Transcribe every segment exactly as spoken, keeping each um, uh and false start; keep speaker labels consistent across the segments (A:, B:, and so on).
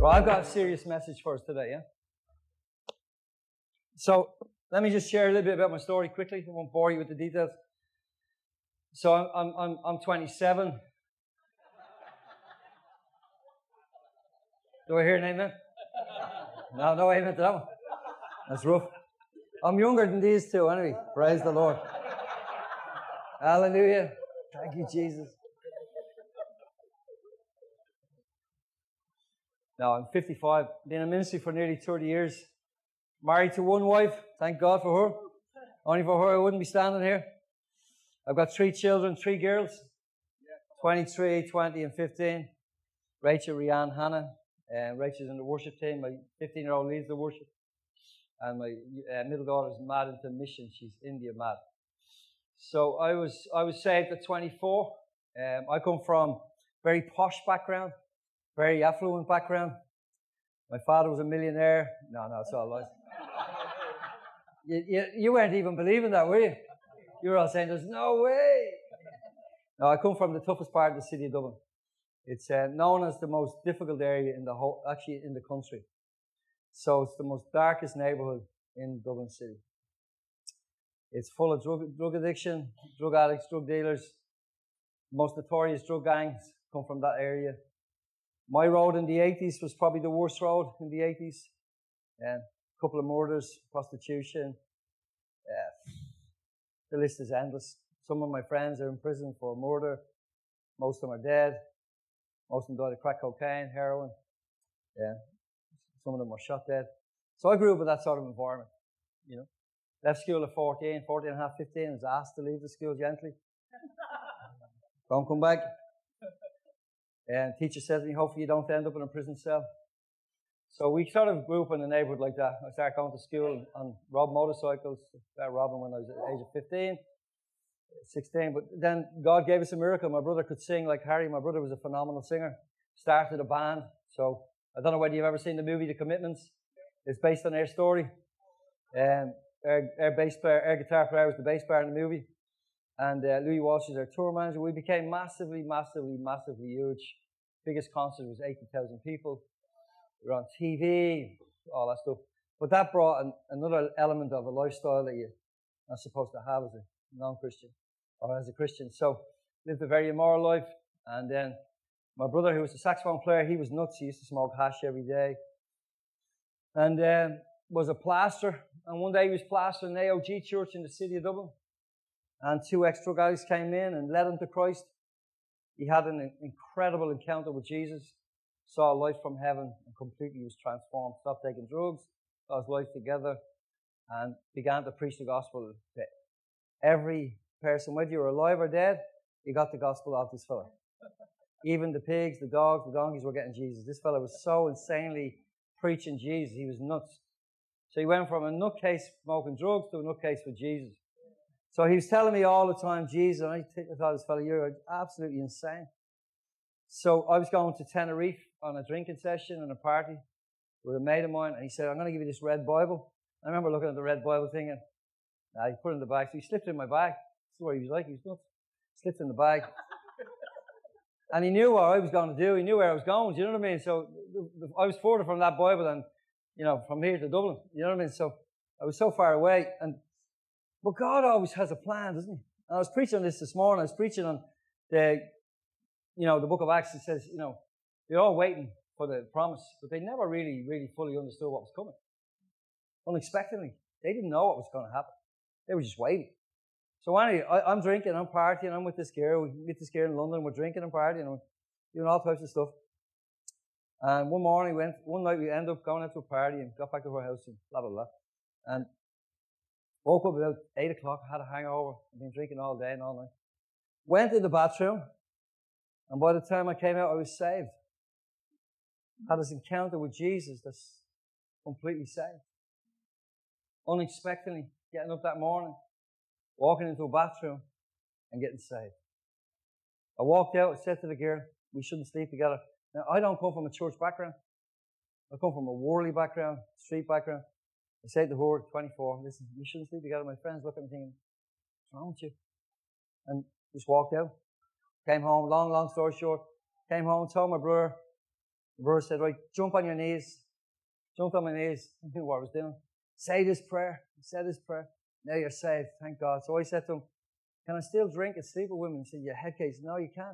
A: Well, I've got a serious message for us today, yeah? So, let me just share a little bit about my story quickly. I won't bore you with the details. So, I'm, I'm, I'm, I'm twenty-seven. Do I hear an amen? No, no amen to that one. That's rough. I'm younger than these two anyway. Praise the Lord. Hallelujah. Thank you, Jesus. No, I'm fifty-five. Been in ministry for nearly thirty years. Married to one wife. Thank God for her. Only for her I wouldn't be standing here. I've got three children, three girls. twenty-three, twenty and fifteen. Rachel, Rianne, Hannah. And Rachel's in the worship team. My fifteen-year-old leads the worship. And my uh, middle daughter's mad into mission. She's India mad. So I was I was saved at twenty-four. Um, I come from a very posh background. Very affluent background. My father was a millionaire. No, no, it's all lies. you, you, you weren't even believing that, were you? You were all saying, there's no way. No, I come from the toughest part of the city of Dublin. It's uh, known as the most difficult area in the whole, actually in the country. So it's the most darkest neighbourhood in Dublin City. It's full of drug, drug addiction, drug addicts, drug dealers. Most notorious drug gangs come from that area. My road in the eighties was probably the worst road in the eighties. Um, a couple of murders, prostitution. Uh, the list is endless. Some of my friends are in prison for murder. Most of them are dead. Most of them died of crack cocaine, heroin. Yeah. Some of them were shot dead. So I grew up with that sort of environment, you know. Left school at fourteen, fourteen and a half, fifteen. I was asked to leave the school gently. Don't come back. And teacher said to me, hopefully you don't end up in a prison cell. So we sort of grew up in a neighbourhood like that. I started going to school and robbed motorcycles. I started robbing when I was at the age of fifteen, sixteen. But then God gave us a miracle. My brother could sing like Harry. My brother was a phenomenal singer. Started a band. So I don't know whether you've ever seen the movie The Commitments. It's based on their story. Um, our, our bass player, our guitar player was the bass player in the movie. And uh, Louis Walsh is our tour manager. We became massively, massively, massively huge. Biggest concert was eighty thousand people. We were on T V, all that stuff. But that brought an, another element of a lifestyle that you're not supposed to have as a non-Christian or as a Christian. So lived a very immoral life. And then my brother, who was a saxophone player, he was nuts. He used to smoke hash every day. And um, was a plaster. And one day he was plastering an A O G church in the city of Dublin. And two ex-drug guys came in and led him to Christ. He had an incredible encounter with Jesus, saw life from heaven, and completely was transformed. Stopped taking drugs, got his life together, and began to preach the gospel to every person, whether you were alive or dead. You got the gospel out of this fella. Even the pigs, the dogs, the donkeys were getting Jesus. This fella was so insanely preaching Jesus. He was nuts. So he went from a nutcase smoking drugs to a nutcase with Jesus. So he was telling me all the time, Jesus, and I thought, this fella, you're absolutely insane. So I was going to Tenerife on a drinking session and a party with a mate of mine, and he said, I'm going to give you this red Bible. I remember looking at the red Bible thing, and nah, he put it in the bag. So he slipped it in my bag. That's what he was like. He was nuts. Slipped it in the bag. And he knew what I was going to do. He knew where I was going. Do you know what I mean? So the, the, I was further from that Bible than, you know, from here to Dublin. You know what I mean? So I was so far away. And But God always has a plan, doesn't he? And I was preaching on this this morning. I was preaching on the, you know, the book of Acts. It says, you know, they're all waiting for the promise, but they never really, really fully understood what was coming. Unexpectedly. They didn't know what was going to happen. They were just waiting. So anyway, I, I'm drinking, I'm partying, I'm with this girl. We meet this girl in London. We're drinking and partying and doing all types of stuff. And one morning, we went, one night we ended up going out to a party and got back to her house and blah, blah, blah. And woke up about eight o'clock, had a hangover. I've been drinking all day and all night. Went in the bathroom, and by the time I came out, I was saved. Had this encounter with Jesus that's completely saved. Unexpectedly, getting up that morning, walking into a bathroom, and getting saved. I walked out and said to the girl, we shouldn't sleep together. Now, I don't come from a church background. I come from a worldly background, street background. I said to her, twenty-four, listen, we shouldn't sleep together. My friends look at me thinking, what's wrong with you? And just walked out. Came home, long, long story short. Came home, told my brother, The brother said, right, jump on your knees. Jumped on my knees. I knew what I was doing. Say this prayer. I said this prayer. Now you're saved. Thank God. So I said to him, can I still drink and sleep with women? He said, your head case. No, you can't.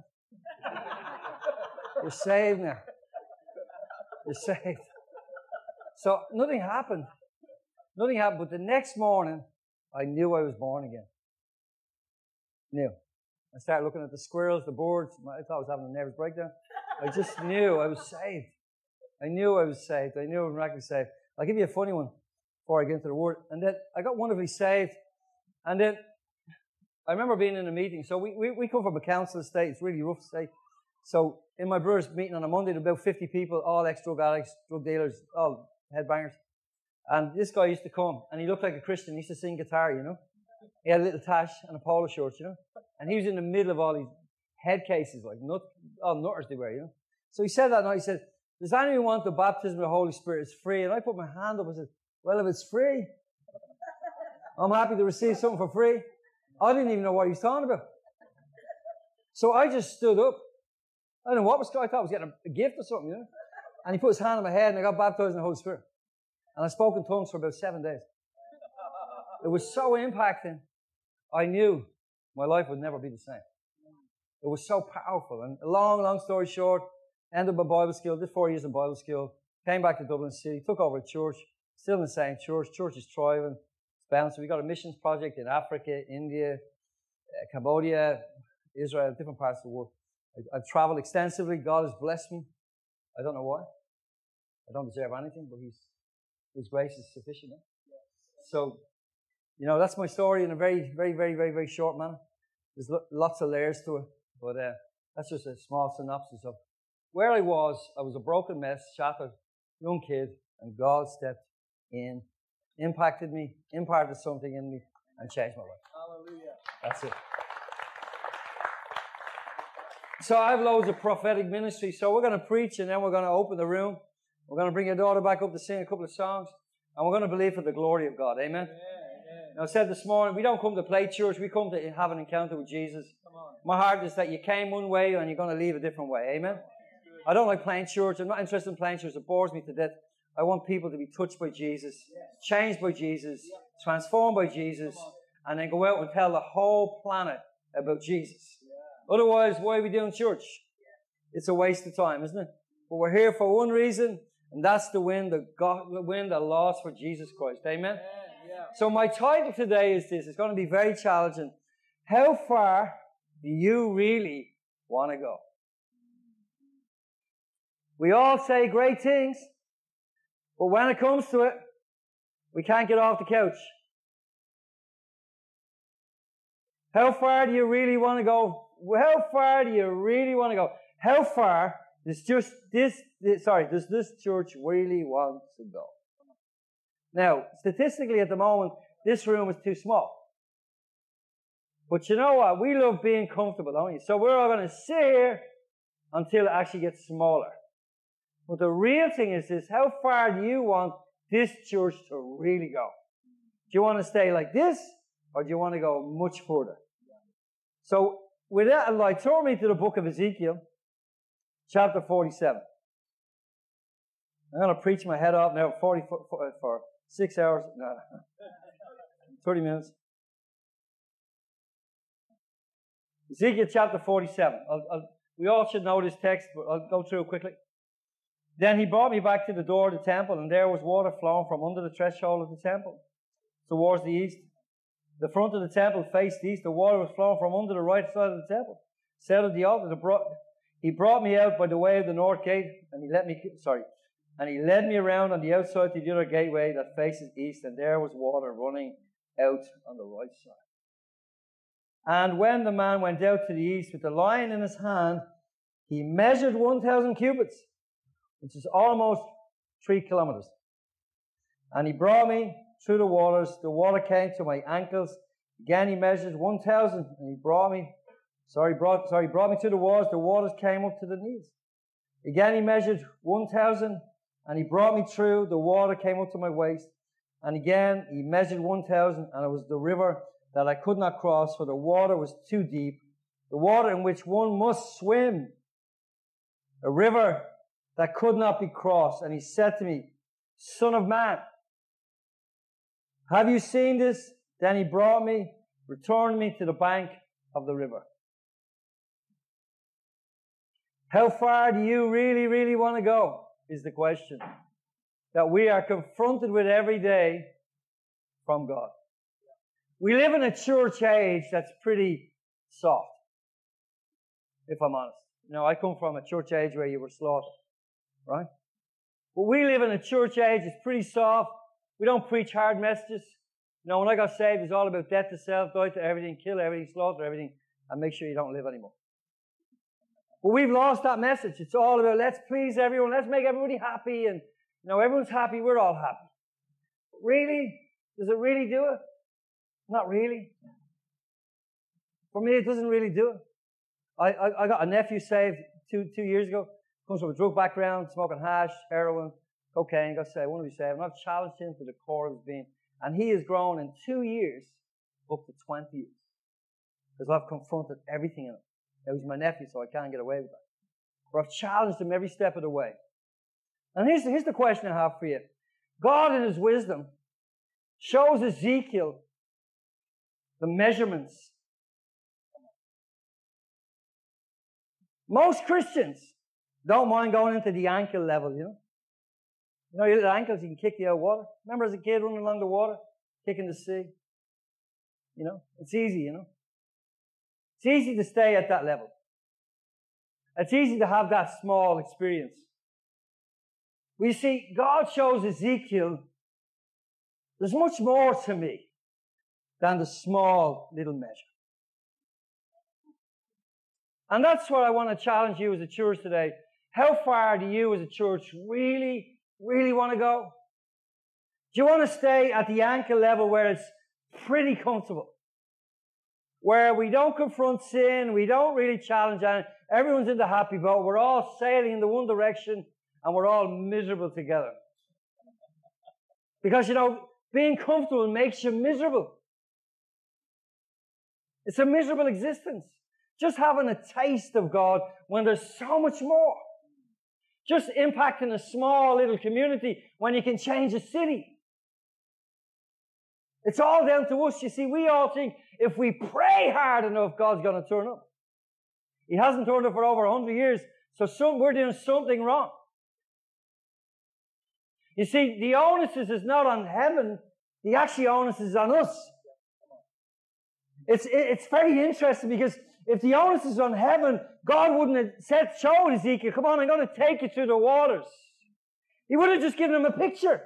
A: You're saved now. You're saved. So nothing happened. Nothing happened. But the next morning, I knew I was born again. Knew. I started looking at the squirrels, the birds. I thought I was having a nervous breakdown. I just knew I was saved. I knew I was saved. I knew I was miraculously saved. I'll give you a funny one before I get into the word. And then I got wonderfully saved. And then I remember being in a meeting. So we, we, we come from a council estate. It's really rough estate. So in my brother's meeting on a Monday, there were about fifty people, all ex-drug addicts, drug dealers, all headbangers. And this guy used to come, and he looked like a Christian. He used to sing guitar, you know. He had a little tash and a polo shirt, you know. And he was in the middle of all these head cases, like nut, all nutters they were, you know. So he said that night, he said, does anyone want the baptism of the Holy Spirit? It's free. And I put my hand up and said, well, if it's free, I'm happy to receive something for free. I didn't even know what he was talking about. So I just stood up. I don't know what was going on. I thought I was getting a, a gift or something, you know. And he put his hand on my head and I got baptized in the Holy Spirit. And I spoke in tongues for about seven days. It was so impacting. I knew my life would never be the same. It was so powerful. And a long, long story short, ended my Bible school, did four years in Bible school, came back to Dublin City, took over a church, still in the same church. Church is thriving, it's bouncing. We got a missions project in Africa, India, uh, Cambodia, Israel, different parts of the world. I, I've traveled extensively. God has blessed me. I don't know why. I don't deserve anything, but He's, His grace is sufficient. Eh? So, you know, that's my story in a very, very, very, very, very short manner. There's lo- lots of layers to it, but uh, that's just a small synopsis of where I was. I was a broken mess, shattered, young kid, and God stepped in, impacted me, imparted something in me, and changed my life. Hallelujah. That's it. So I have loads of prophetic ministry. So we're going to preach, and then we're going to open the room. We're going to bring your daughter back up to sing a couple of songs, and we're going to believe for the glory of God. Amen. Amen. Now, I said this morning, we don't come to play church. We come to have an encounter with Jesus. My heart is that you came one way and you're going to leave a different way. Amen. I don't like playing church. I'm not interested in playing church. It bores me to death. I want people to be touched by Jesus, changed by Jesus, transformed by Jesus, and then go out and tell the whole planet about Jesus. Otherwise, why are we doing church? It's a waste of time, isn't it? But we're here for one reason, and that's to win the, God, win the lost for Jesus Christ. Amen? So my title today is this. It's going to be very challenging. How far do you really want to go? We all say great things, but when it comes to it, we can't get off the couch. How far do you really want to go? How far do you really want to go? How far does just this, this sorry, does this church really want to go? Now, statistically at the moment, this room is too small. But you know what? We love being comfortable, don't we? So we're all going to sit here until it actually gets smaller. But the real thing is this, how far do you want this church to really go? Do you want to stay like this, or do you want to go much further? So, with that in mind, turn me to the book of Ezekiel, chapter forty-seven. I'm going to preach my head off now forty, for, for six hours, no, thirty minutes. Ezekiel chapter forty-seven. I'll, I'll, we all should know this text, but I'll go through it quickly. Then he brought me back to the door of the temple, and there was water flowing from under the threshold of the temple towards the east. The front of the temple faced east. The water was flowing from under the right side of the temple. Said of the altar, the brought, he brought me out by the way of the north gate, and he let me, sorry, and he led me around on the outside to the other gateway that faces east, and there was water running out on the right side. And when the man went out to the east with the line in his hand, he measured one thousand cubits, which is almost three kilometers. And he brought me through the waters. The water came to my ankles. Again, he measured one thousand, and he brought me, sorry, brought, sorry, brought me to the waters. The waters came up to the knees. Again, he measured one thousand, and he brought me through. The water came up to my waist. And again, he measured one thousand, and it was the river that I could not cross, for the water was too deep, the water in which one must swim. A river that could not be crossed. And he said to me, Son of man, have you seen this? Then he brought me, returned me to the bank of the river. How far do you really, really want to go? Is the question that we are confronted with every day from God. We live in a church age that's pretty soft, if I'm honest. You know, I come from a church age where you were slaughtered, right? But we live in a church age that's pretty soft. We don't preach hard messages. You know, when I got saved, it's all about death to self, die to everything, kill everything, slaughter everything, and make sure you don't live anymore. But we've lost that message. It's all about let's please everyone, let's make everybody happy, and you know, everyone's happy, we're all happy. But really? Does it really do it? Not really. For me, it doesn't really do it. I, I, I got a nephew saved two two years ago. Comes from a drug background, smoking hash, heroin, cocaine. Got saved. I want to be saved. And I've challenged him to the core of his being. And he has grown in two years up to twenty years. Because I've confronted everything in him. Now he's my nephew, so I can't get away with that. But I've challenged him every step of the way. And here's, here's the question I have for you. God in His wisdom shows Ezekiel the measurements. Most Christians don't mind going into the ankle level, you know. You know, your little ankles, you can kick you out of water. Remember as a kid running along the water, kicking the sea? You know, it's easy, you know. It's easy to stay at that level. It's easy to have that small experience. We see, God shows Ezekiel, there's much more to me than the small little measure. And that's what I want to challenge you as a church today. How far do you as a church really, really want to go? Do you want to stay at the ankle level where it's pretty comfortable? Where we don't confront sin, we don't really challenge anything. Everyone's in the happy boat. We're all sailing in the one direction and we're all miserable together. Because, you know, being comfortable makes you miserable. It's a miserable existence. Just having a taste of God when there's so much more. Just impacting a small little community when you can change a city. It's all down to us. You see, we all think if we pray hard enough, God's going to turn up. He hasn't turned up for over one hundred years, so some, we're doing something wrong. You see, the onus is not on heaven. The actual onus is on us. It's, it's very interesting because if the onus is on heaven, God wouldn't have said, showed Ezekiel, come on, I'm going to take you through the waters. He would have just given him a picture.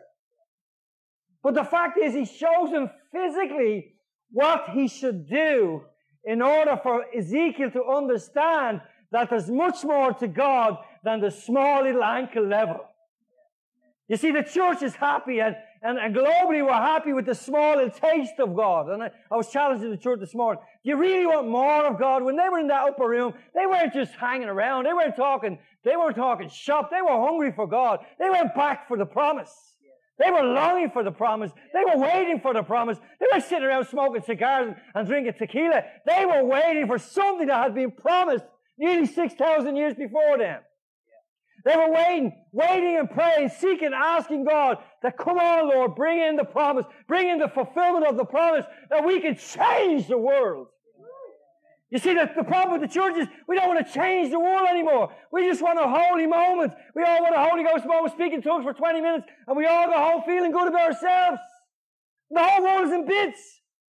A: But the fact is, He shows him physically what he should do in order for Ezekiel to understand that there's much more to God than the small little ankle level. You see, the church is happy, and, and, and globally we're happy with the small little taste of God. And I, I was challenging the church this morning. Do you really want more of God? When they were in that upper room, they weren't just hanging around. They weren't talking, they weren't talking shop. They were hungry for God. They went back for the promise. They were longing for the promise. They were waiting for the promise. They weren't sitting around smoking cigars and, and drinking tequila. They were waiting for something that had been promised nearly six thousand years before them. They were waiting, waiting and praying, seeking, asking God that, come on, Lord, bring in the promise, bring in the fulfillment of the promise that we can change the world. You see, the, the problem with the church is we don't want to change the world anymore. We just want a holy moment. We all want a Holy Ghost moment, speak in tongues for twenty minutes, and we all go home feeling good about ourselves. The whole world is in bits.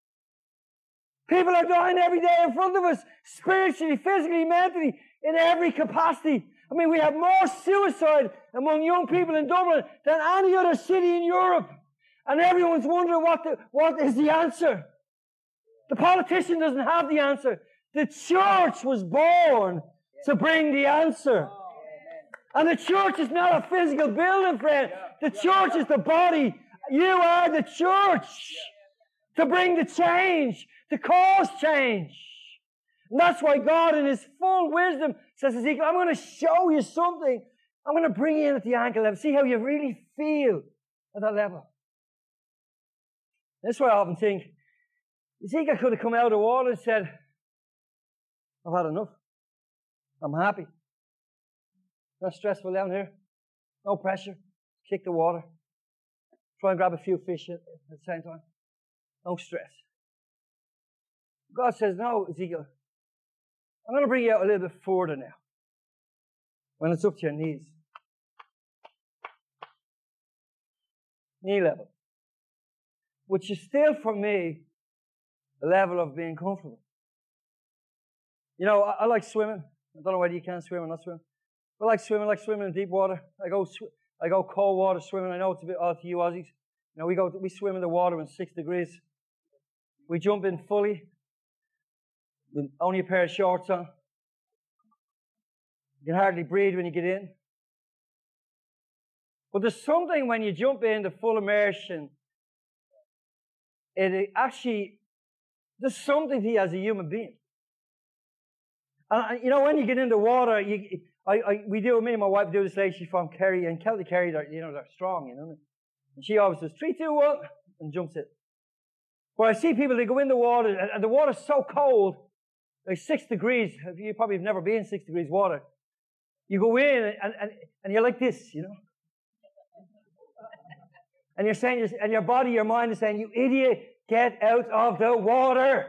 A: People are dying every day in front of us, spiritually, physically, mentally, in every capacity. I mean, we have more suicide among young people in Dublin than any other city in Europe. And everyone's wondering what, the, what is the answer. The politician doesn't have the answer. The church was born to bring the answer. And the church is not a physical building, friend. The church is the body. You are the church to bring the change, to cause change. And that's why God, in His full wisdom, says, Ezekiel, I'm going to show you something. I'm going to bring you in at the ankle level. See how you really feel at that level. That's why I often think, Ezekiel could have come out of the water and said, I've had enough. I'm happy. Not stressful down here. No pressure. Kick the water. Try and grab a few fish at the same time. No stress. God says, no, Ezekiel, I'm going to bring you out a little bit further now. When it's up to your knees. Knee level. Which is still, for me, a level of being comfortable. You know, I, I like swimming. I don't know whether you can swim or not swim. I like swimming. I like swimming in deep water. I go sw- I go cold water swimming. I know it's a bit odd to you Aussies. You know, we go we swim in the water when it's six degrees. We jump in fully. With only a pair of shorts on. You can hardly breathe when you get in. But there's something when you jump into full immersion, it actually, there's something to you as a human being. And, you know, when you get into water, you, I, I, we do, me and my wife do this lady, she's from Kerry, and Celtic Kerry, they're, you know, they're strong, you know. And she always says, three, two, one, and jumps in. But I see people, they go in the water, and, and the water's so cold, like six degrees, you probably have never been in six degrees water. You go in, and, and, and you're like this, you know. And you're saying, and your body, your mind is saying, you idiot, get out of the water.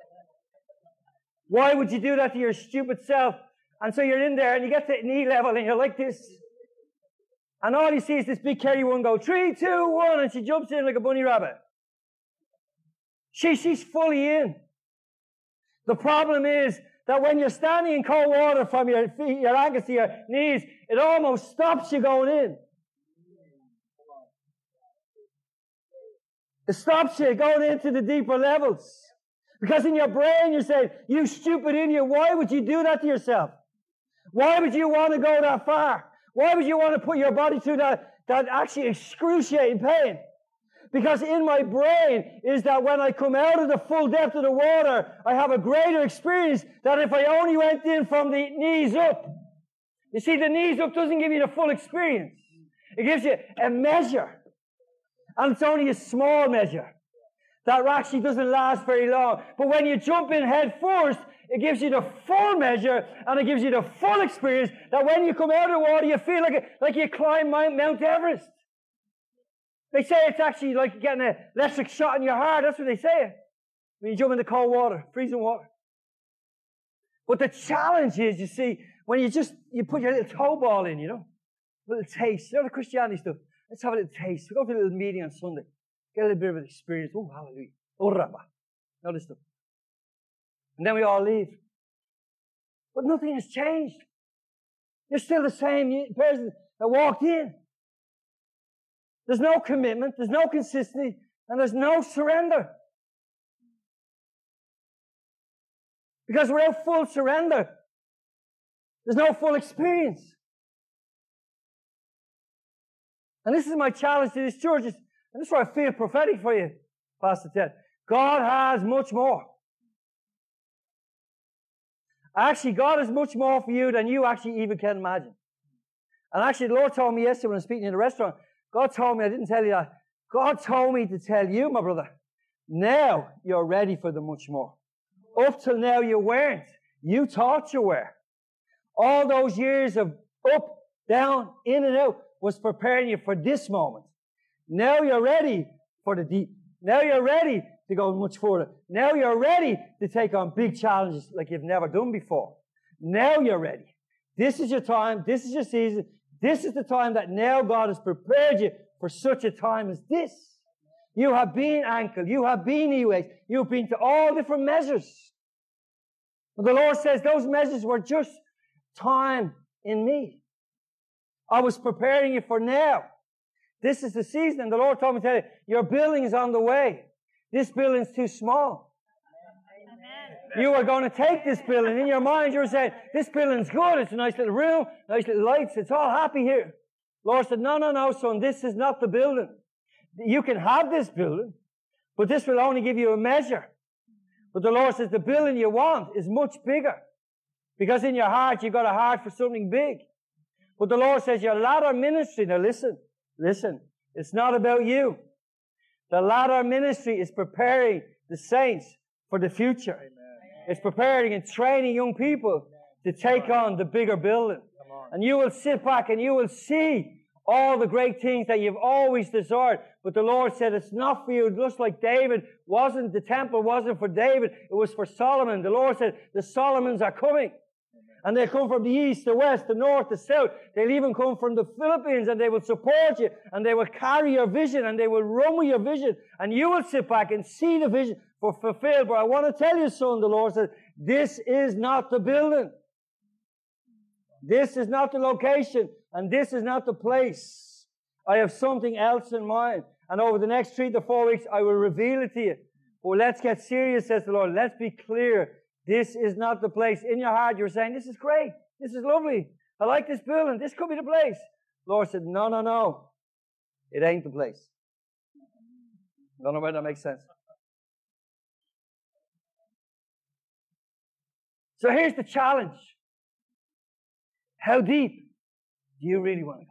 A: Why would you do that to your stupid self? And so you're in there and you get to knee level and you're like this. And all you see is this big Kerry one go, three, two, one, and she jumps in like a bunny rabbit. She, she's fully in. The problem is that when you're standing in cold water from your feet, your ankles to your knees, it almost stops you going in. It stops you going into the deeper levels. Because in your brain you're saying, you stupid idiot, why would you do that to yourself? Why would you want to go that far? Why would you want to put your body through that, that actually excruciating pain? Because in my brain is that when I come out of the full depth of the water, I have a greater experience than if I only went in from the knees up. You see, the knees up doesn't give you the full experience. It gives you a measure. And it's only a small measure that actually doesn't last very long. But when you jump in head first, it gives you the full measure and it gives you the full experience that when you come out of the water, you feel like, a, like you climb Mount, Mount Everest. They say it's actually like getting an electric shot in your heart. That's what they say. When you jump into cold water, freezing water. But the challenge is, you see, when you just, you put your little toe ball in, you know, a little taste. You know the Christianity stuff. Let's have a little taste. We go to a little meeting on Sunday. Get a little bit of an experience. Oh, hallelujah. Oh, rabba. All this stuff. And then we all leave. But nothing has changed. You're still the same person that walked in. There's no commitment. There's no consistency. And there's no surrender. Because without full surrender, there's no full experience. And this is my challenge to this church. And this is why I feel prophetic for you, Pastor Ted. God has much more. Actually, God has much more for you than you actually even can imagine. And actually, the Lord told me yesterday when I was speaking in the restaurant, God told me, I didn't tell you that, God told me to tell you, my brother, now you're ready for the much more. Up till now you weren't. You thought you were. All those years of up, down, in and out was preparing you for this moment. Now you're ready for the deep. Now you're ready to go much further. Now you're ready to take on big challenges like you've never done before. Now you're ready. This is your time. This is your season. This is the time that now God has prepared you for such a time as this. You have been ankle. You have been knee weights. You've been to all different measures. But the Lord says those measures were just time in me. I was preparing you for now. This is the season. And the Lord told me to tell you, your building is on the way. This building's too small. Amen. You are going to take this building. In your mind, you were saying, this building's good. It's a nice little room, nice little lights. It's all happy here. Lord said, no, no, no, son, this is not the building. You can have this building, but this will only give you a measure. But the Lord says the building you want is much bigger. Because in your heart, you've got a heart for something big. But the Lord says your latter ministry, now listen, listen, it's not about you. The latter ministry is preparing the saints for the future. Amen. It's preparing and training young people to take on the bigger building. And you will sit back and you will see all the great things that you've always desired. But the Lord said, it's not for you. Just like David wasn't, the temple wasn't for David. It was for Solomon. The Lord said, the Solomons are coming. And they'll come from the east, the west, the north, the south. They'll even come from the Philippines, and they will support you, and they will carry your vision, and they will run with your vision, and you will sit back and see the vision for fulfilled. But I want to tell you, son, the Lord said, this is not the building. This is not the location, and this is not the place. I have something else in mind. And over the next three to four weeks, I will reveal it to you. But let's get serious, says the Lord. Let's be clear. This is not the place. In your heart, you're saying, this is great. This is lovely. I like this building. This could be the place. The Lord said, no, no, no. It ain't the place. I don't know whether that makes sense. So here's the challenge. How deep do you really want to go?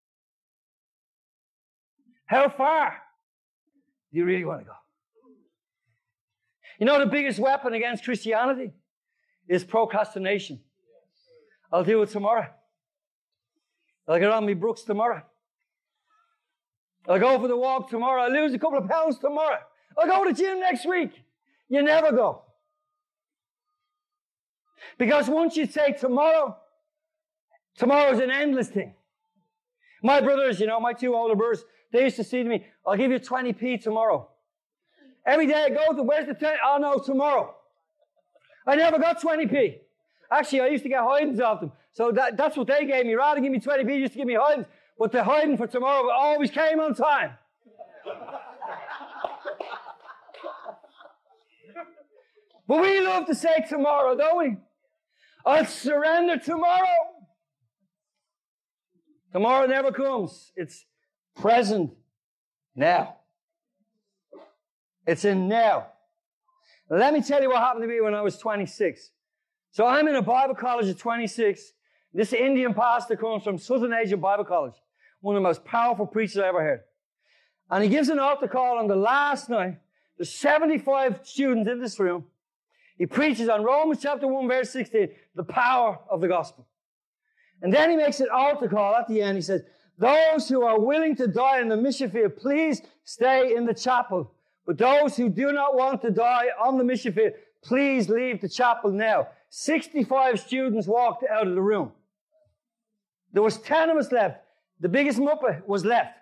A: How far do you really want to go? You know, the biggest weapon against Christianity is procrastination. I'll do it tomorrow. I'll get on my Brooks tomorrow. I'll go for the walk tomorrow. I'll lose a couple of pounds tomorrow. I'll go to the gym next week. You never go. Because once you say tomorrow, tomorrow's an endless thing. My brothers, you know, my two older brothers, they used to say to me, I'll give you twenty p tomorrow. Every day I go to, where's the twenty? Oh no, tomorrow. I never got twenty p. Actually, I used to get hidings off them. So that, that's what they gave me. Rather than give me twenty p, just to give me hidings. But the hiding for tomorrow always came on time. But we love to say tomorrow, don't we? I'll surrender tomorrow. Tomorrow never comes. It's present now. It's in now. Now. Let me tell you what happened to me when I was twenty-six. So I'm in a Bible college at twenty-six. This Indian pastor comes from Southern Asian Bible College, one of the most powerful preachers I ever heard. And he gives an altar call on the last night. There's seventy-five students in this room. He preaches on Romans chapter one, verse sixteen, the power of the gospel. And then he makes an altar call at the end. He says, those who are willing to die in the mission field, please stay in the chapel. But those who do not want to die on the mission field, please leave the chapel now. sixty-five students walked out of the room. There was ten of us left. The biggest muppet was left.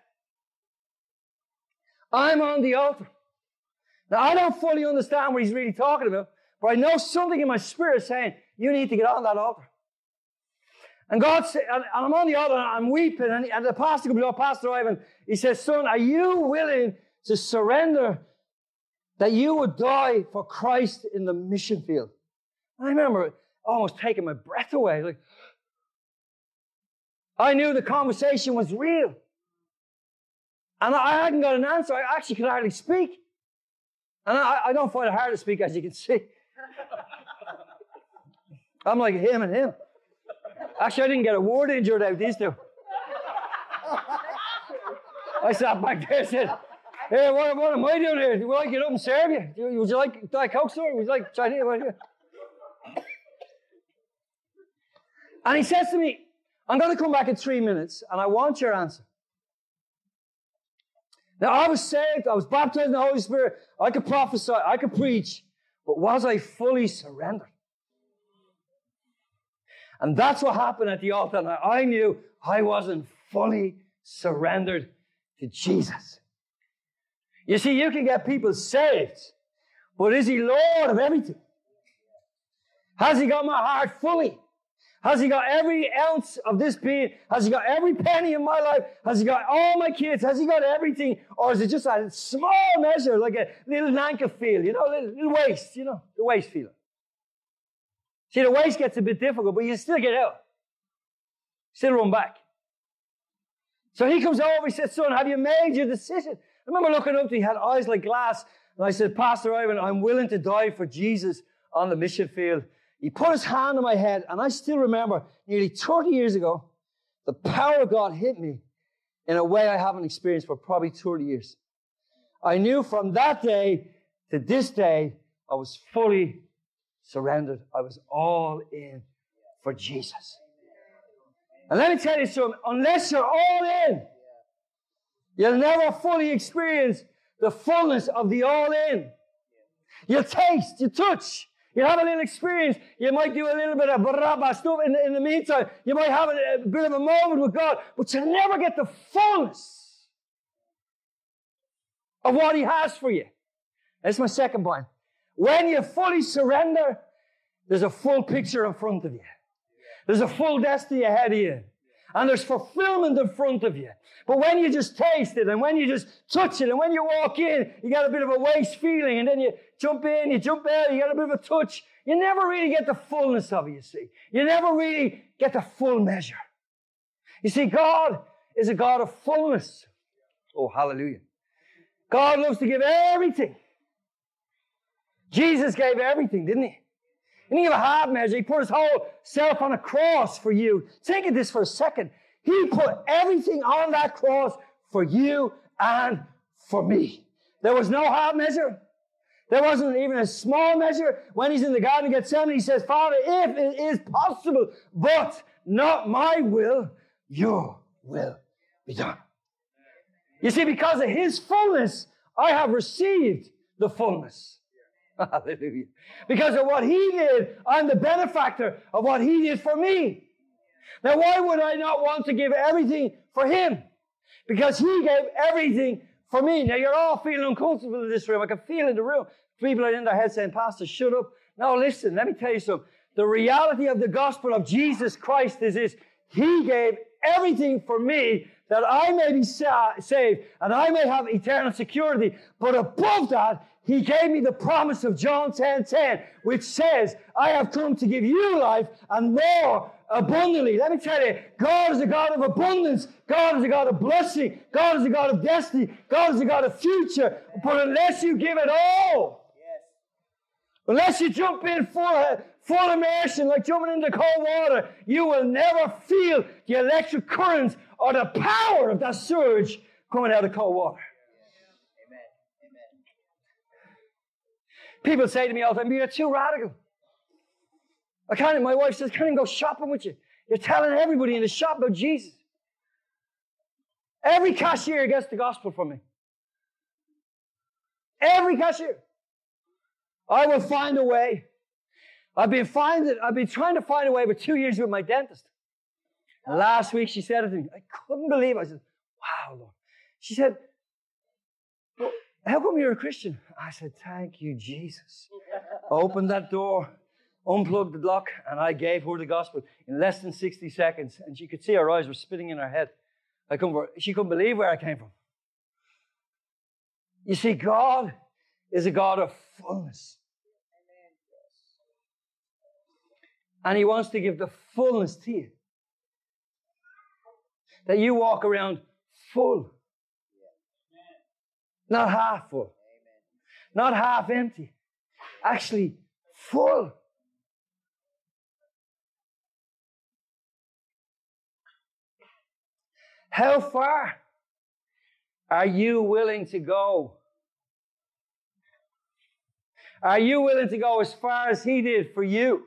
A: I'm on the altar. Now, I don't fully understand what he's really talking about, but I know something in my spirit saying, you need to get on that altar. And God said, and I'm on the altar, and I'm weeping, and, and the pastor comes up, Pastor Ivan, he says, son, are you willing to surrender that you would die for Christ in the mission field? I remember almost taking my breath away. Like, I knew the conversation was real. And I hadn't got an answer. I actually could hardly speak. And I, I don't find it hard to speak, as you can see. I'm like him and him. Actually, I didn't get a word injured out of these two. I sat back there and said, hey, what, what am I doing here? Will I get up and serve you? Would you like Diet Coke, sir? Would you like Chinese? And he says to me, I'm going to come back in three minutes, and I want your answer. Now, I was saved. I was baptized in the Holy Spirit. I could prophesy. I could preach. But was I fully surrendered? And that's what happened at the altar. And I knew I wasn't fully surrendered to Jesus. You see, you can get people saved, but is he Lord of everything? Has he got my heart fully? Has he got every ounce of this being? Has he got every penny in my life? Has he got all my kids? Has he got everything? Or is it just a small measure, like a little nanka feel, you know, a little, little waste, you know, the waste feeling? See, the waste gets a bit difficult, but you still get out. Still run back. So he comes over, he says, son, have you made your decision? I remember looking up to him, he had eyes like glass, and I said, Pastor Ivan, I'm willing to die for Jesus on the mission field. He put his hand on my head, and I still remember nearly thirty years ago, the power of God hit me in a way I haven't experienced for probably thirty years. I knew from that day to this day, I was fully surrendered. I was all in for Jesus. And let me tell you something, unless you're all in, you'll never fully experience the fullness of the all in. You'll taste, you touch, you have a little experience. You might do a little bit of barabba stuff in the, in the meantime. You might have a, a bit of a moment with God, but you'll never get the fullness of what He has for you. That's my second point. When you fully surrender, there's a full picture in front of you. There's a full destiny ahead of you. And there's fulfillment in front of you. But when you just taste it, and when you just touch it, and when you walk in, you got a bit of a waste feeling, and then you jump in, you jump out, you got a bit of a touch. You never really get the fullness of it, you see. You never really get the full measure. You see, God is a God of fullness. Oh, hallelujah. God loves to give everything. Jesus gave everything, didn't He? He didn't give a half measure. He put His whole self on a cross for you. Think of this for a second. He put everything on that cross for you and for me. There was no half measure. There wasn't even a small measure. When He's in the Garden of Gethsemane, He says, Father, if it is possible, but not my will, your will be done. You see, because of His fullness, I have received the fullness. Hallelujah. Because of what He did, I'm the benefactor of what He did for me. Now, why would I not want to give everything for Him? Because He gave everything for me. Now, you're all feeling uncomfortable in this room. I can feel in the room. People are in their heads saying, Pastor, shut up. No, listen, let me tell you something. The reality of the gospel of Jesus Christ is this. He gave everything for me that I may be sa- saved and I may have eternal security. But above that, He gave me the promise of John ten ten, which says, I have come to give you life and more abundantly. Let me tell you, God is a God of abundance. God is a God of blessing. God is a God of destiny. God is a God of future. But unless you give it all, yes. Unless you jump in full, full immersion, like jumping into cold water, you will never feel the electric currents or the power of that surge coming out of cold water. People say to me all the time, you're too radical. I can't, my wife says, I can't even go shopping with you. You're telling everybody in the shop about Jesus. Every cashier gets the gospel from me. Every cashier. I will find a way. I've been finding, I've been trying to find a way for two years with my dentist. And last week she said it to me. I couldn't believe it. I said, wow, Lord. She said, well, how come you're a Christian? I said, thank you, Jesus. Opened that door, unplugged the lock, and I gave her the gospel in less than sixty seconds. And she could see her eyes were spinning in her head. I couldn't, she couldn't believe where I came from. You see, God is a God of fullness. And He wants to give the fullness to you. That you walk around full. Not half full. Not half empty. Actually, full. How far are you willing to go? Are you willing to go as far as He did for you?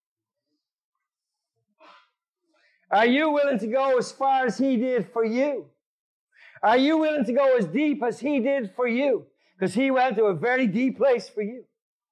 A: Are you willing to go as far as He did for you? Are you willing to go as deep as He did for you? Because He went to a very deep place for you.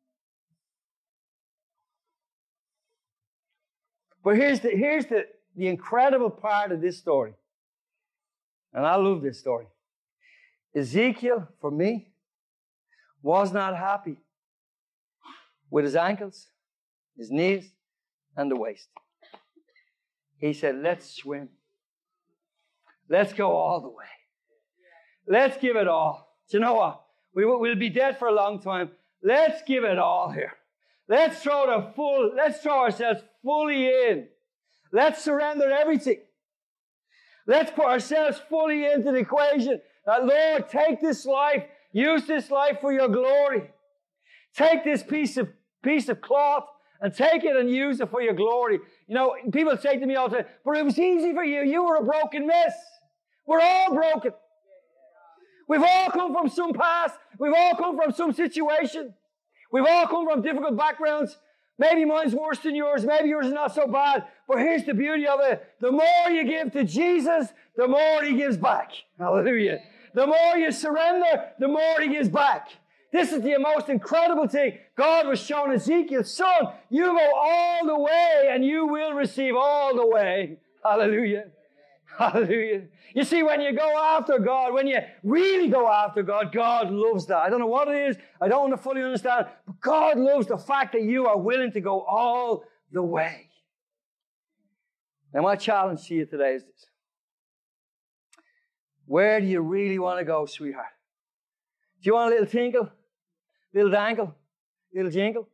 A: But here's the, here's the, the incredible part of this story. And I love this story. Ezekiel, for me, was not happy with his ankles, his knees, and the waist. He said, let's swim. Let's go all the way. Let's give it all. Do you know what? We will, we'll be dead for a long time. Let's give it all here. Let's throw the full, let's throw ourselves fully in. Let's surrender everything. Let's put ourselves fully into the equation. That, Lord, take this life, use this life for your glory. Take this piece of, piece of cloth and take it and use it for your glory. You know, people say to me all the time, but it was easy for you. You were a broken mess. We're all broken. We've all come from some past. We've all come from some situation. We've all come from difficult backgrounds. Maybe mine's worse than yours. Maybe yours is not so bad. But here's the beauty of it. The more you give to Jesus, the more he gives back. Hallelujah. The more you surrender, the more he gives back. This is the most incredible thing. God was showing Ezekiel, son, you go all the way and you will receive all the way. Hallelujah. Hallelujah. You see, when you go after God, when you really go after God, God loves that. I don't know what it is. I don't want to fully understand. But God loves the fact that you are willing to go all the way. Now, my challenge to you today is this. Where do you really want to go, sweetheart? Do you want a little tinkle? Little dangle? Little jingle?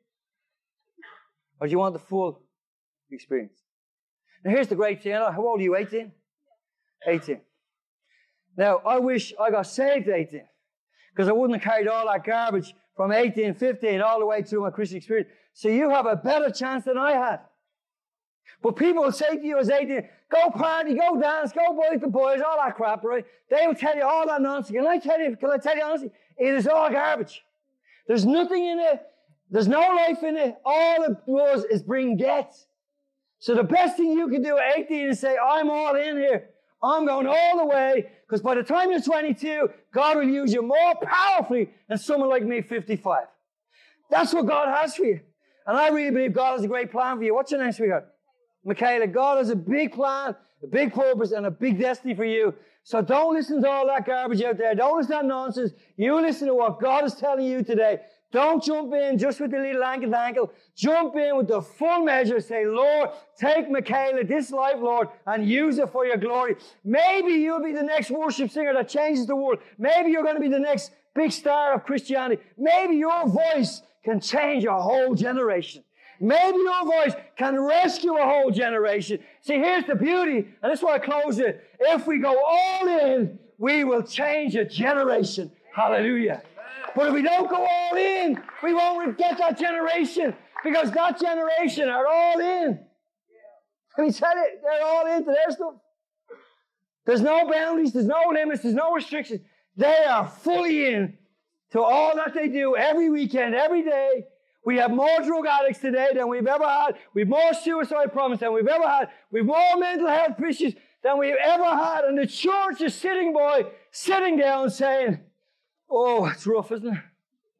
A: Or do you want the full experience? Now, here's the great thing. How old are you? eighteen? eighteen. Now, I wish I got saved at eighteen, because I wouldn't have carried all that garbage from eighteen, fifteen, all the way through my Christian experience. So you have a better chance than I had. But people will say to you as eighteen, go party, go dance, go boys to boys, all that crap, right? They will tell you all that nonsense. Can I tell you, can I tell you honestly? It is all garbage. There's nothing in it. There's no life in it. All it does is bring death. So the best thing you can do at eighteen is say, I'm all in here. I'm going all the way, because by the time you're twenty-two, God will use you more powerfully than someone like me, fifty-five. That's what God has for you. And I really believe God has a great plan for you. What's your name, sweetheart? Michaela. God has a big plan, a big purpose, and a big destiny for you. So don't listen to all that garbage out there. Don't listen to that nonsense. You listen to what God is telling you today. Don't jump in just with the little ankle ankle. Jump in with the full measure. Say, Lord, take Michaela, this life, Lord, and use it for your glory. Maybe you'll be the next worship singer that changes the world. Maybe you're going to be the next big star of Christianity. Maybe your voice can change a whole generation. Maybe your voice can rescue a whole generation. See, here's the beauty, and this is why I close it. If we go all in, we will change a generation. Hallelujah. But if we don't go all in, we won't get that generation, because that generation are all in. Let me tell you, they're all into their stuff. There's no boundaries, there's no limits, there's no restrictions. They are fully in to all that they do every weekend, every day. We have more drug addicts today than we've ever had. We've more suicide problems than we've ever had. We've more mental health issues than we've ever had. And the church is sitting by, sitting down saying, oh, it's rough, isn't it?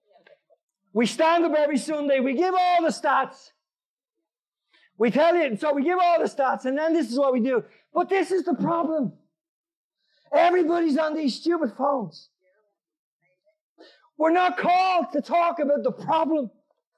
A: We stand up every Sunday. We give all the stats. We tell you, so we give all the stats, and then this is what we do. But this is the problem. Everybody's on these stupid phones. We're not called to talk about the problem.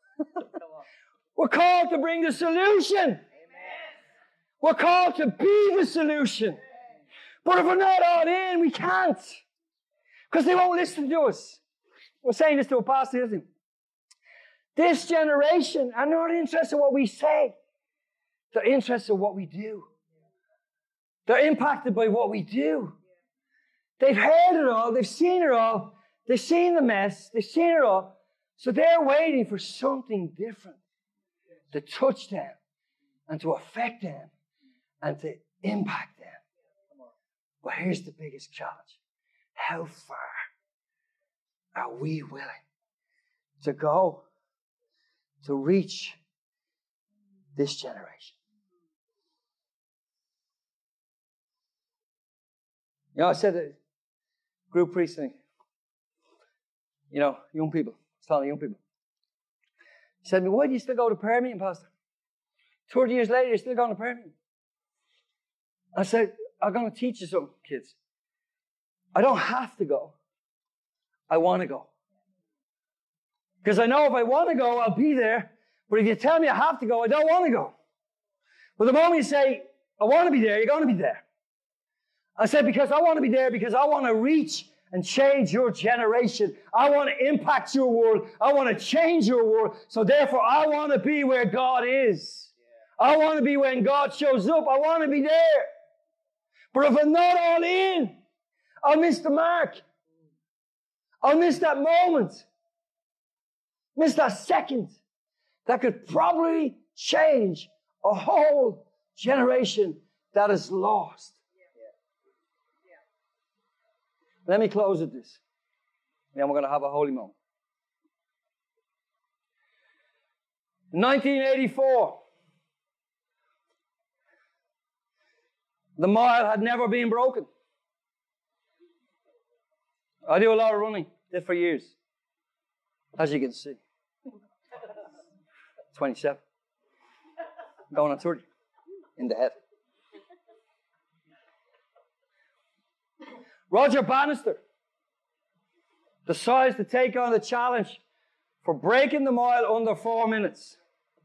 A: We're called to bring the solution. Amen. We're called to be the solution. But if we're not all in, we can't. Because they won't listen to us. We're saying this to a pastor, isn't it? This generation are not interested in what we say. They're interested in what we do. They're impacted by what we do. They've heard it all. They've seen it all. They've seen the mess. They've seen it all. So they're waiting for something different to touch them and to affect them and to impact them. But here's the biggest challenge. How far are we willing to go to reach this generation? You know, I said that group preaching, you know, young people. I was telling young people. He said to me, why do you still go to prayer meeting, Pastor? thirty years later, you're still going to prayer meeting. I said, I'm going to teach you something, kids. I don't have to go. I want to go. Because I know if I want to go, I'll be there. But if you tell me I have to go, I don't want to go. But the moment you say, I want to be there, you're going to be there. I said, because I want to be there, because I want to reach and change your generation. I want to impact your world. I want to change your world. So therefore, I want to be where God is. I want to be when God shows up. I want to be there. But if I'm not all in, I'll miss the mark. I'll miss that moment. Miss that second. That could probably change a whole generation that is lost. Let me close with this. Then we're going to have a holy moment. nineteen eighty-four, the mile had never been broken. I do a lot of running, did for years, as you can see. twenty-seven. Going on thirty in the head. Roger Bannister decides to take on the challenge for breaking the mile under four minutes.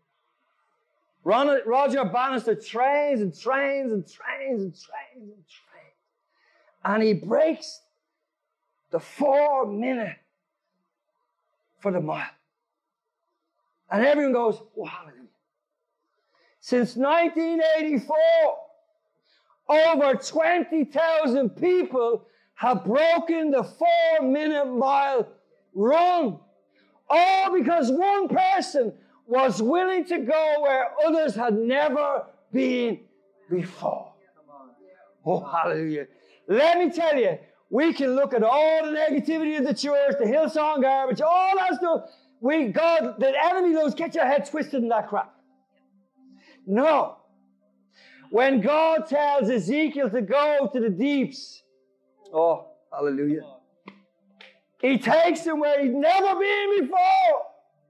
A: Ron, Roger Bannister trains and trains and trains and trains and trains. And he breaks the four minute for the mile. And everyone goes, wow, hallelujah. Since nineteen eighty-four, over twenty thousand people have broken the four minute mile run. All because one person was willing to go where others had never been before. Oh, hallelujah. Let me tell you, we can look at all the negativity of the church, the Hillsong garbage, all that stuff. We, God, the enemy knows, get your head twisted in that crap. No. When God tells Ezekiel to go to the deeps, oh, hallelujah, he takes him where he'd never been before.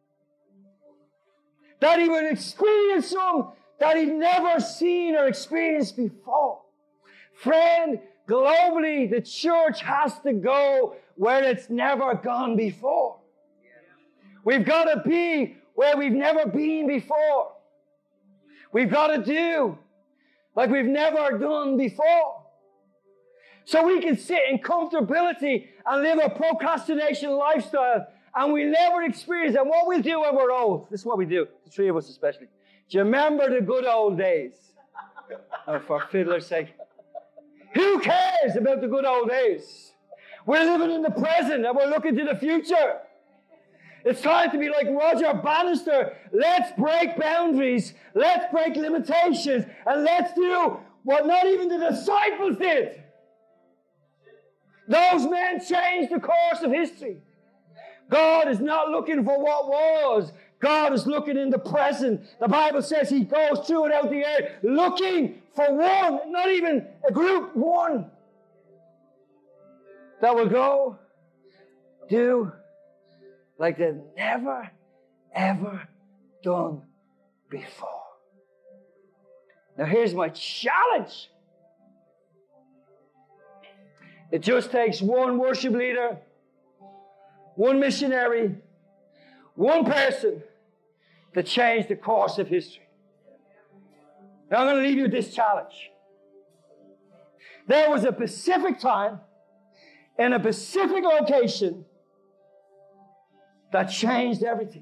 A: That he would experience some that he'd never seen or experienced before. Friend, globally, the church has to go where it's never gone before. We've got to be where we've never been before. We've got to do like we've never done before. So we can sit in comfortability and live a procrastination lifestyle, and we never experience it. And what we'll do when we're old, this is what we do, the three of us especially. Do you remember the good old days? Oh, for fiddler's sake. Who cares about the good old days? We're living in the present and we're looking to the future. It's time to be like Roger Bannister. Let's break boundaries. Let's break limitations. And let's do what not even the disciples did. Those men changed the course of history. God is not looking for what was. God is looking in the present. The Bible says he goes through and out the earth looking for one, not even a group, one that will go do like they've never, ever done before. Now here's my challenge. It just takes one worship leader, one missionary, one person to change the course of history. Now I'm going to leave you with this challenge. There was a specific time in a specific location that changed everything.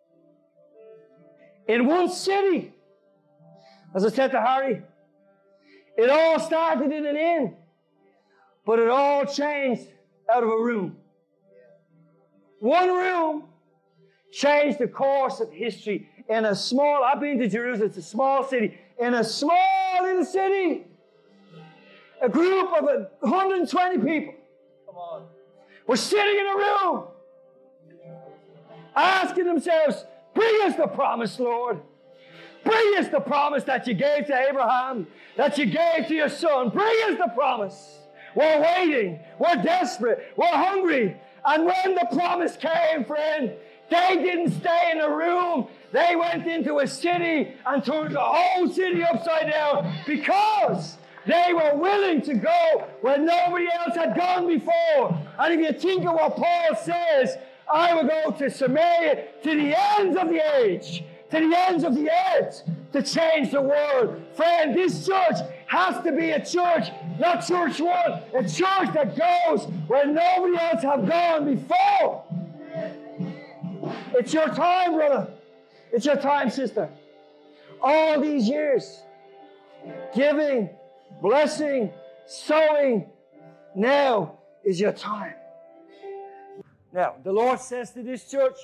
A: In one city, as I said to Harry, it all started in an inn, but it all changed out of a room. One room changed the course of history in a small, I've been to Jerusalem, it's a small city, in a small little city, a group of one hundred twenty people Come on. were sitting in a room asking themselves, bring us the promise, Lord. Bring us the promise that you gave to Abraham, that you gave to your son. Bring us the promise. We're waiting. We're desperate. We're hungry. And when the promise came, friend, they didn't stay in a room. They went into a city and turned the whole city upside down because they were willing to go where nobody else had gone before. And if you think of what Paul says, I will go to Samaria, to the ends of the age, to the ends of the earth, to change the world. Friend, this church has to be a church, not church one, a church that goes where nobody else have gone before. It's your time, brother. It's your time, sister. All these years, giving, blessing, sowing, now is your time. Now, the Lord says to this church,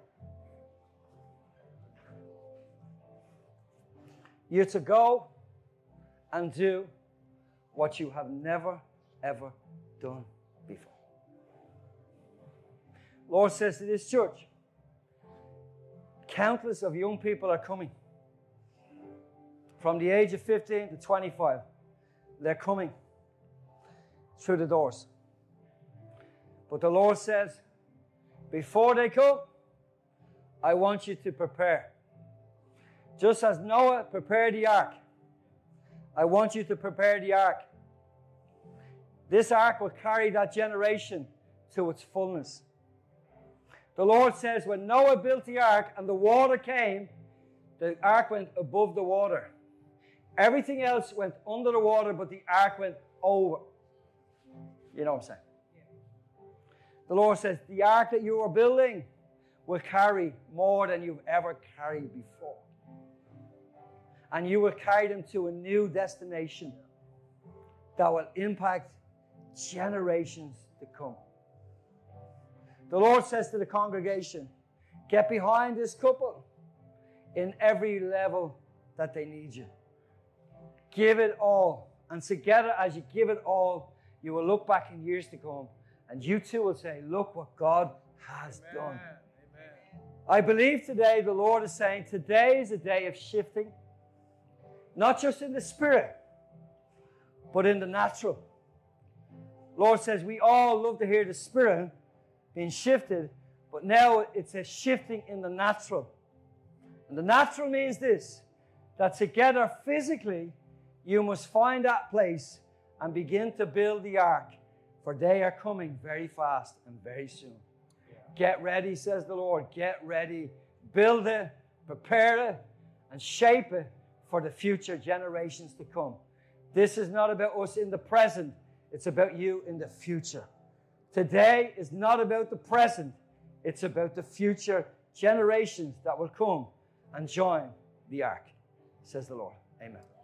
A: you're to go and do what you have never, ever done before. Lord says to this church, Countless of young people are coming. From the age of fifteen to twenty-five, they're coming through the doors. But the Lord says, before they come, I want you to prepare. Just as Noah prepared the ark, I want you to prepare the ark. This ark will carry that generation to its fullness. The Lord says when Noah built the ark and the water came, the ark went above the water. Everything else went under the water, but the ark went over. You know what I'm saying? The Lord says, the ark that you are building will carry more than you've ever carried before. And you will carry them to a new destination that will impact generations to come. The Lord says to the congregation, get behind this couple in every level that they need you. Give it all. And together, as you give it all, you will look back in years to come, and you too will say, look what God has Amen. done. Amen. I believe today the Lord is saying, today is a day of shifting, not just in the spirit, but in the natural. Lord says we all love to hear the spirit being shifted, but now it's a shifting in the natural. And the natural means this, that together physically, you must find that place and begin to build the ark, for they are coming very fast and very soon. Yeah. Get ready, says the Lord. Get ready. Build it, prepare it, and shape it for the future generations to come. This is not about us in the present. It's about you in the future. Today is not about the present. It's about the future generations that will come and join the ark, says the Lord. Amen.